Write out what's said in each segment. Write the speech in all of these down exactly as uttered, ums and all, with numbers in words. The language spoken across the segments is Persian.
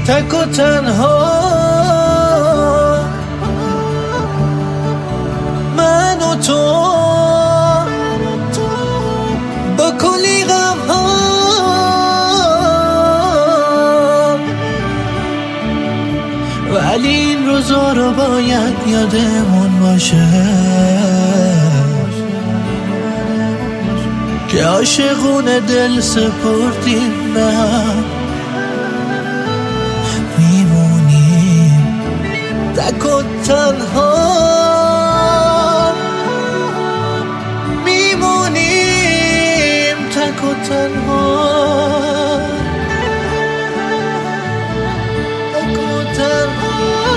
تک و تنها من و تو با کلی غم ها، ولی این روزا رو باید یادمون باشه که عاشقونه دل سپردیم به هم، میمونیم تک و تنها، میمونیم تک و تنها، تک و تنها.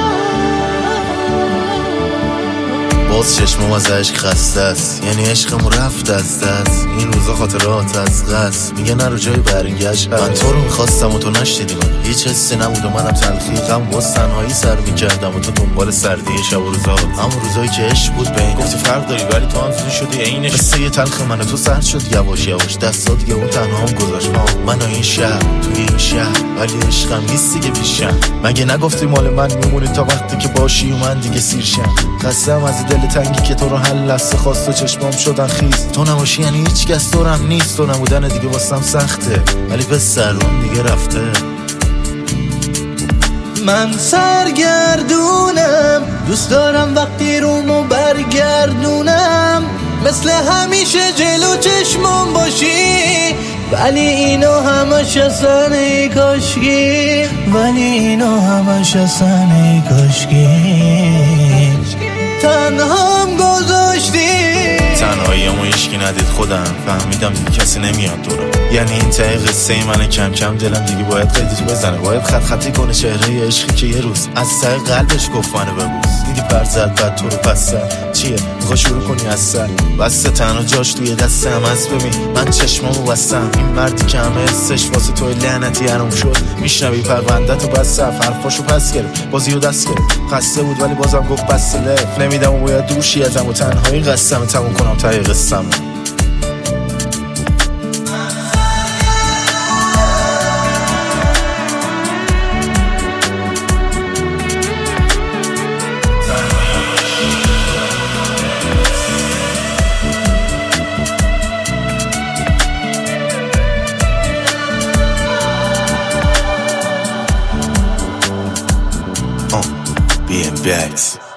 باز چشمم از عشق خسته است، یعنی عشقمو رفت از دست. این روزا خاطرات از قصد میگه نرو جای برگشت. من تو رو میخواستم و تو نشدیدی من، هیچ حسی نبود و منم تلخیقم باز تنهایی سر میکردم و تو دنبال سردی شب و روزات. همون روزایی که عشق بود بین گفتی فرق داری ولی تو هم زودی شدی عینش. قصه یه تلخ من و تو سرد شد یواش یواش، دستا دیگه اون تنهام گذاشت. من و این شهر توی این شهر ولی عشقم نیست دیگه پیشم. مگه نگفتی مال من میمونی تا وقتی که باشی و من دیگه سیرشم. خستم از دل تنگی که تو رو هر لحظه خواست و چشمام شدن خیز. تو نباشی یعنی هیچ کس دورم نیست، تو نبودن دیگه واسم سخته ولی به سرون دیگه رفته. من سرگردونم دوست دارم وقتی رومو برگردونم، مثل همیشه جلو چشمم باشی، ولی اینو همش اصلا ای کاشکی، ولی اینو همش اصلا ای کاشکی. تنهام گذاشتی، تنهاییمو هیچکی ندید خودم فهمیدم دیگه کسی نمیاد دورم. یعنی این ته قصه منه، کم کم دلم دیگه باید قیدی بزنه، باید خط خطی کنه چهره عشقی که یه روز از ته قلبش گفت منو ببوس. دیدی پر زد بعد تو رو پس زد چیه میخوای شروع کنی از سر، بسته تنها جاش توی دستم. از ببین من چشمامو بستم، این مردی که همه حسش واسه توی لعنتی حروم شد. میشنوی پرونده‌تو بس صف حرفاشو پس گرفت، بازیو دست گرفت. خسته بود ولی بازم گفت بس لف. نمیدم و باید دوشی ازم و تنهایی قسم تموم کنم ته قصه‌مو. B M X